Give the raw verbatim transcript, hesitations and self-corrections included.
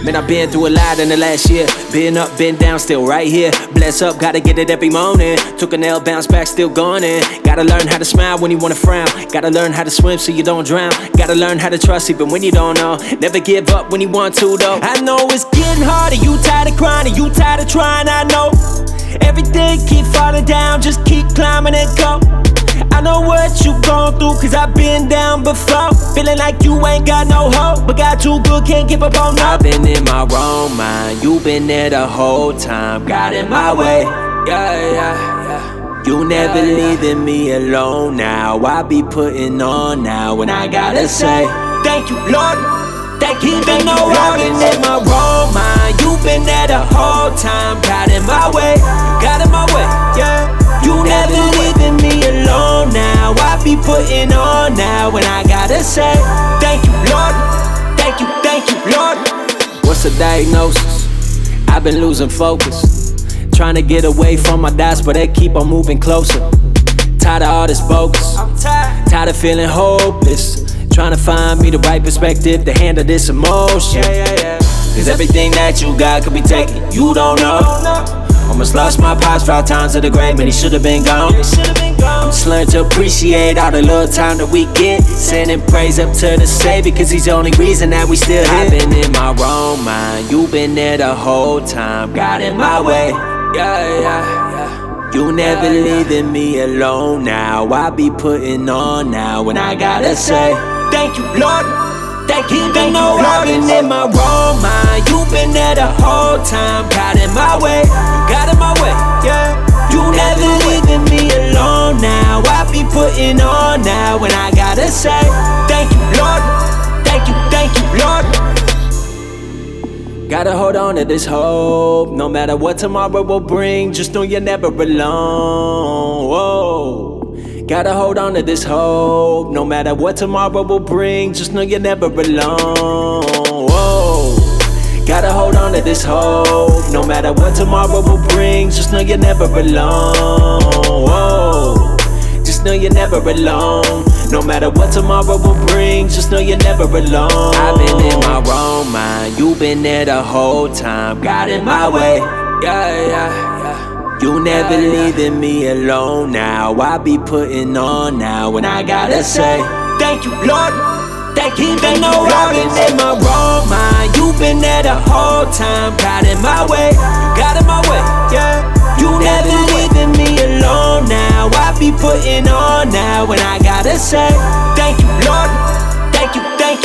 Man, I've been through a lot in the last year. Been up, been down, still right here. Bless up, gotta get it every morning. Took an L, bounce back, still going in. Gotta learn how to smile when you wanna frown. Gotta learn how to swim so you don't drown. Gotta learn how to trust even when you don't know. Never give up when you want to though. I know it's getting harder, you tired of crying, you tired of trying, I know. Everything keep falling down, just keep climbing and go. I know what you gon' through, cause I've been down before. Feeling like you ain't got no hope, but got too good, can't give up on no. I've been in my wrong mind, you been there the whole time. Got in my way, yeah, yeah, yeah. You never leaving me alone now. I be putting on now when I gotta say thank you, Lord. Thank you, even though I've been in my wrong mind. You been there the whole time. Got in my way, got in my way, yeah. You never leaving me alone now. I be putting on now when I gotta say thank you, Lord. Thank you, thank you, Lord. What's the diagnosis? I've been losing focus. Trying to get away from my doubts, but they keep on moving closer. Tired of all this bogus. I'm tired. Tired of feeling hopeless. Trying to find me the right perspective to handle this emotion. Yeah, yeah, yeah. Cause everything that you got could be taken, you don't know. Almost lost my pops five times to the grave, man, he should've been gone. I'm just learning to appreciate all the little time that we get. Sending praise up to the Savior, cause he's the only reason that we still here. I've been in my wrong mind, you been there the whole time. Got in my way, yeah, yeah, yeah. You never leaving me alone now. I be putting on now when I gotta say thank you, Lord. Thank you, even though I've been in my wrong mind. You been there the whole time. Got in my way, got in my way, yeah. You never leaving me alone now. I be putting on now when I gotta say thank you, Lord. Thank you, thank you, Lord. Gotta hold on to this hope. No matter what tomorrow will bring, just know you're never alone. Whoa. Gotta hold on to this hope. No matter what tomorrow will bring, just know you're never alone. Whoa. Gotta hold on to this hope. No matter what tomorrow will bring, just know you're never alone. Whoa. Just know you're never alone. No matter what tomorrow will bring, just know you're never alone. I've been in my wrong mind, you been there the whole time. Got in my way, yeah, yeah, yeah. You never leaving me alone now. I be putting on now when I gotta say thank you, Lord. Thank you, even though I've been in my wrong mind. You been there the whole time. Got in my way, got in my way, yeah. You never leaving me alone now. I be putting on now when I gotta say thank you, Lord. Thank you, thank you.